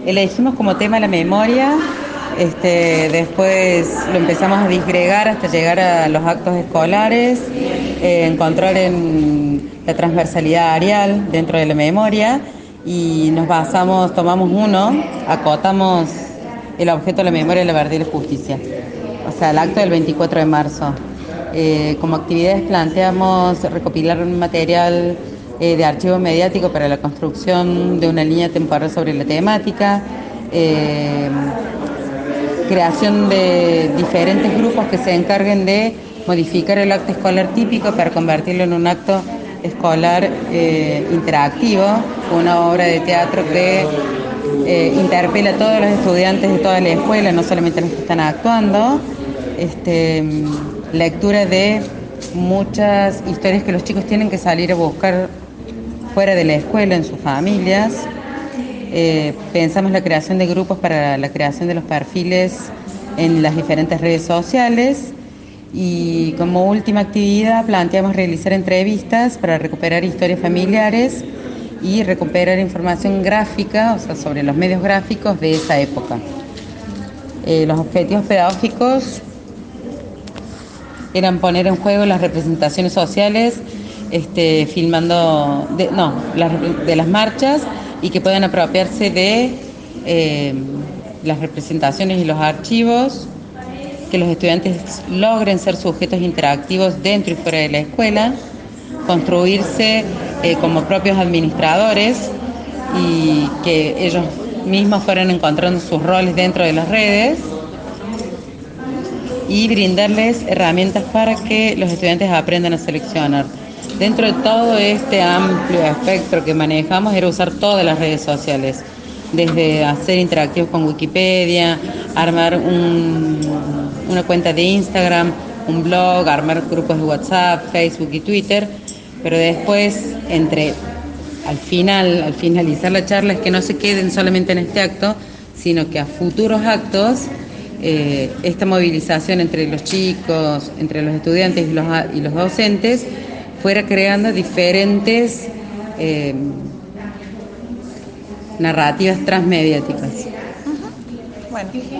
Elegimos como tema la memoria, después lo empezamos a disgregar hasta llegar a los actos escolares, encontrar en la transversalidad arial dentro de la memoria y nos basamos, tomamos uno, acotamos el objeto de la memoria, la verdad y la justicia, o sea, el acto del 24 de marzo. Como actividades planteamos recopilar un material de archivo mediático para la construcción de una línea temporal sobre la temática, eh, creación de diferentes grupos que se encarguen de modificar el acto escolar típico para convertirlo en un acto escolar interactivo, una obra de teatro que interpela a todos los estudiantes de toda la escuela, no solamente a los que están actuando. Este, Lectura de muchas historias que los chicos tienen que salir a buscar fuera de la escuela, en sus familias. Pensamos la creación de grupos para la creación de los perfiles en las diferentes redes sociales y como última actividad planteamos realizar entrevistas para recuperar historias familiares y recuperar información gráfica, o sea, sobre los medios gráficos de esa época. Los objetivos pedagógicos eran poner en juego las representaciones sociales, filmando de las marchas y que puedan apropiarse de las representaciones y los archivos, que los estudiantes logren ser sujetos interactivos dentro y fuera de la escuela, construirse como propios administradores y que ellos mismos fueran encontrando sus roles dentro de las redes y brindarles herramientas para que los estudiantes aprendan a seleccionar. Dentro de todo este amplio espectro que manejamos era usar todas las redes sociales, desde hacer interactivos con Wikipedia, armar una cuenta de Instagram, un blog, armar grupos de WhatsApp, Facebook y Twitter, pero después, al finalizar la charla, es que no se queden solamente en este acto, sino que a futuros actos esta movilización entre los chicos, entre los estudiantes y los docentes, fuera creando diferentes narrativas transmediáticas. Bueno.